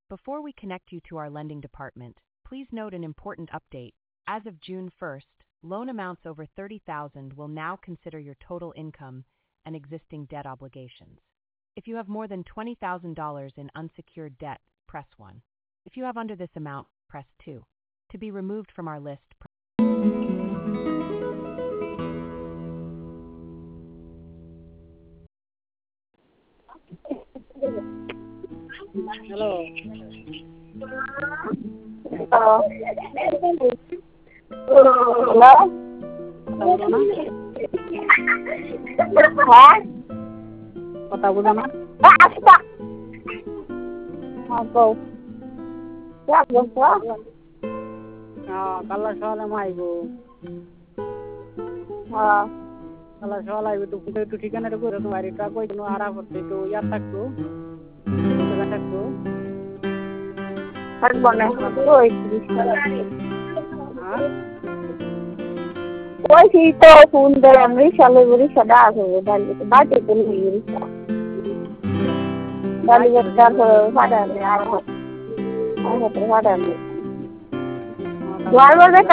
Before we connect you to our lending department, please note an important update. As of June 1st, loan amounts over $30,000 will now consider your total income and existing debt obligations. If you have more than $20,000 in unsecured debt, press 1. If you have under this amount, press 2. To be removed from our list, Hello. Hello? Hả? Kota Budana? Apa? Aku. Ya, belum. Kalau soalnya maigo. Kalau soalnya itu ঠিকানা টা করে তোমার এটা কই দিন হারা করতে তো ইয়া থাকবো জায়গা থাকবো থাকবো না ওই ওই তো ফোন দেয় আমি শালে বলি সদা আছে ডালি তো বাজে তো নিয়ে ডালি তার ফাটা আর ফাটা